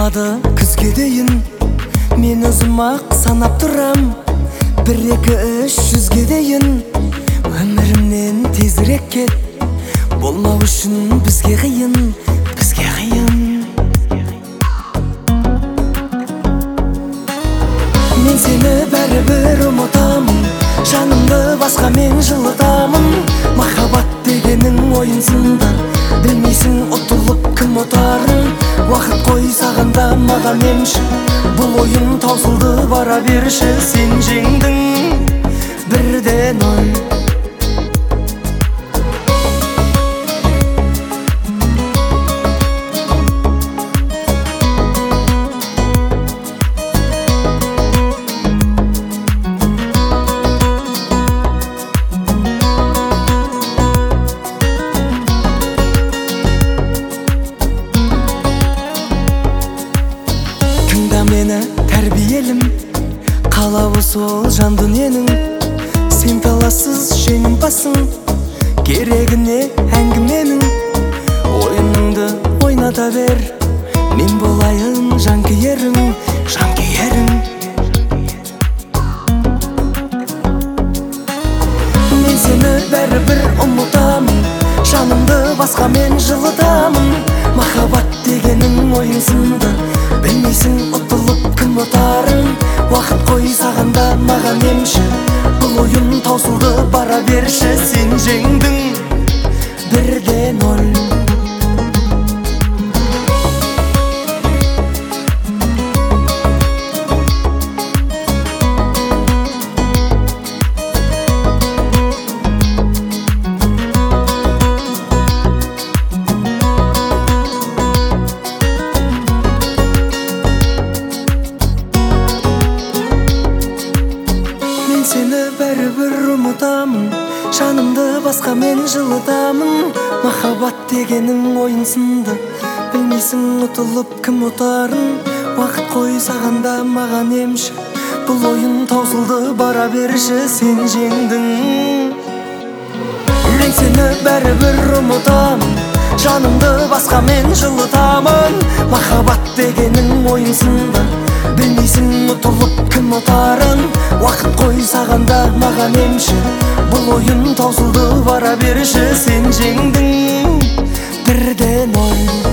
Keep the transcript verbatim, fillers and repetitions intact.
болмады күзге дейін, мен өзім ақ санап тұрам. Бір екі үш жүзге дейін, өмірімнен тезірек кет. Болмау үшін бізге қиын, бізге қиын. Мен сені бәрібір ұмытамын, жанымды басқа мен жылытамын. Махаббат дегенің ойынсынды, білмейсің ұтылып кім ұтарын. Уақыт қой сағанда маған емші, бұл ойын таусылды, бара берші. Сен жеңдің бірде ноль. Мені тәрбиелім, қалауы сол жан дүниенің. Сен талассыз жеңімпазсың, керегіне әңгіменің. Ойыныңды ойната бер, мен болайын жанкүйерің, жанкүйерің. Мен сені бәрібір ұмытамын, жанымды басқа мен жылытамын. Махаббат дегенің ойынсынды, білмейсің ұтылып кім ұтарын. Уақыт қой сағанда маған емші, бұл ойын таусылды, бара берші. Сен жеңдің бірде ноль. Сені бәрібір ұмытамын, жанымды басқа мен жылытамын. Махаббат дегенің ойынсынды, білмейсің ұтылып кім ұтарын. Уақыт қой сағанда маған емші, бұл ойын таусылды, бара берші. Сен жеңдің. Мен сені бәрібір ұмытамын, жанымды басқа мен жылытамын. Махаббат дегенің ойынсынды, білмейсің ұтылып кім ұтарын. Уақыт қой сағанда маған емші, бұл ойын таусылды, бара берші. Сен жеңдің бірде ноль.